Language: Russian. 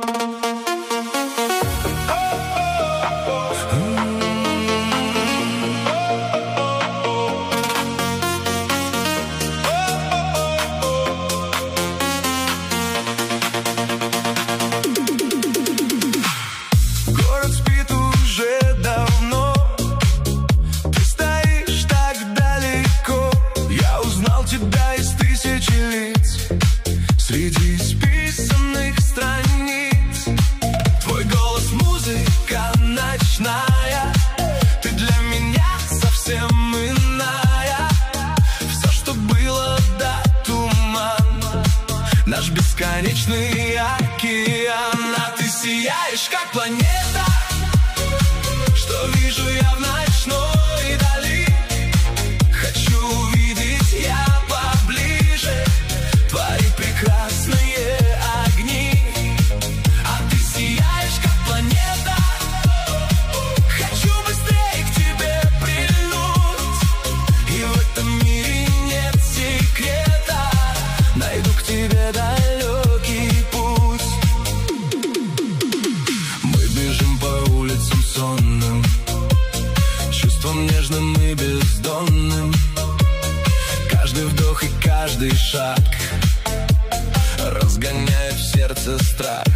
Среди списанных страниц твой голос, музыка ночная. Ты для меня совсем иная. Все, что было, да, туман, наш бесконечный океан. А ты сияешь, как планета, что вижу я в ночной дали. Хочу увидеть я поближе твои прекрасные огни. А ты сияешь, как планета. Хочу быстрее к тебе прильнуть. И в этом мире нет секрета. Найду к тебе далекий путь. Мы бежим по улицам сонным, чувством нежным и бездонным. Каждый вдох и каждый шаг разгоняет в сердце страх.